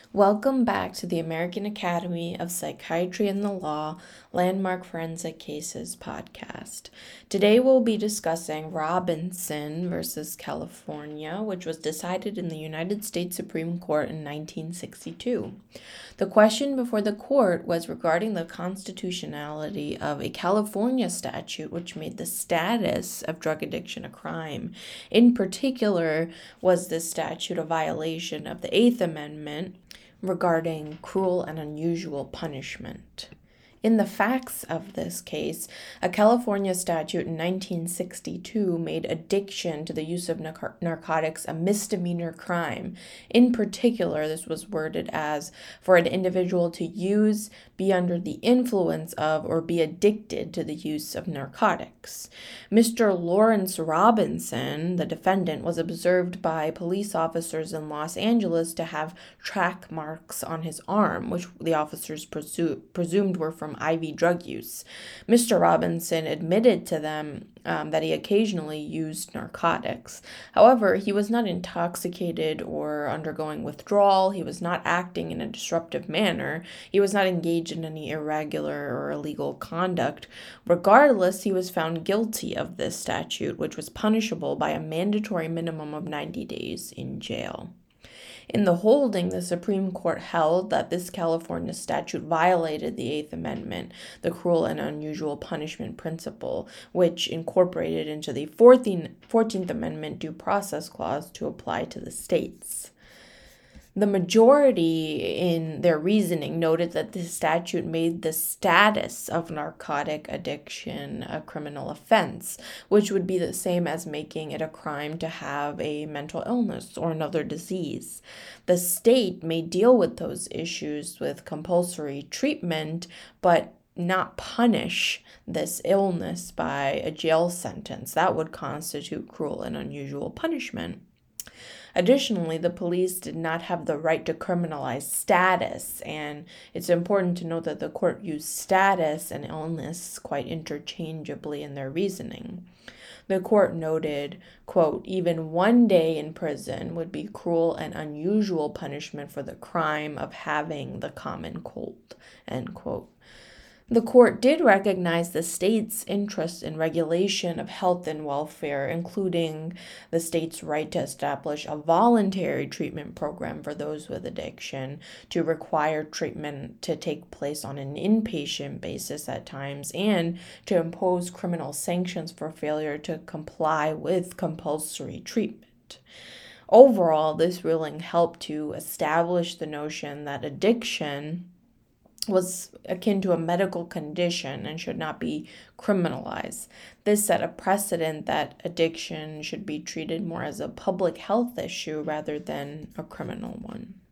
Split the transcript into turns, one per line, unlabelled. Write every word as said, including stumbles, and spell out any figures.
Welcome back to the American Academy of Psychiatry and the Law Landmark Forensic Cases podcast. Today we'll be discussing Robinson versus California, which was decided in the United States Supreme Court in nineteen sixty-two. The question before the court was regarding the constitutionality of a California statute which made the status of drug addiction a crime. In particular, was this statute a violation of the Eighth Amendment regarding cruel and unusual punishment. In the facts of this case, a California statute in nineteen sixty-two made addiction to the use of nar- narcotics a misdemeanor crime. In particular, this was worded as for an individual to use, be under the influence of, or be addicted to the use of narcotics. Mister Lawrence Robinson, the defendant, was observed by police officers in Los Angeles to have track marks on his arm, which the officers presu- presumed were from I V drug use. Mister Robinson admitted to them um, that he occasionally used narcotics. However, he was not intoxicated or undergoing withdrawal. He was not acting in a disruptive manner. He was not engaged in any irregular or illegal conduct. Regardless, he was found guilty of this statute, which was punishable by a mandatory minimum of ninety days in jail. In the holding, the Supreme Court held that this California statute violated the Eighth Amendment, the cruel and unusual punishment principle, which incorporated into the fourteenth Amendment due process clause to apply to the states. The majority in their reasoning noted that the statute made the status of narcotic addiction a criminal offense, which would be the same as making it a crime to have a mental illness or another disease. The state may deal with those issues with compulsory treatment, but not punish this illness by a jail sentence. That would constitute cruel and unusual punishment. Additionally, the police did not have the right to criminalize status, and it's important to note that the court used status and illness quite interchangeably in their reasoning. The court noted, quote, even one day in prison would be cruel and unusual punishment for the crime of having the common cold, end quote. The court did recognize the state's interest in regulation of health and welfare, including the state's right to establish a voluntary treatment program for those with addiction, to require treatment to take place on an inpatient basis at times, and to impose criminal sanctions for failure to comply with compulsory treatment. Overall, this ruling helped to establish the notion that addiction was akin to a medical condition and should not be criminalized. This set a precedent that addiction should be treated more as a public health issue rather than a criminal one.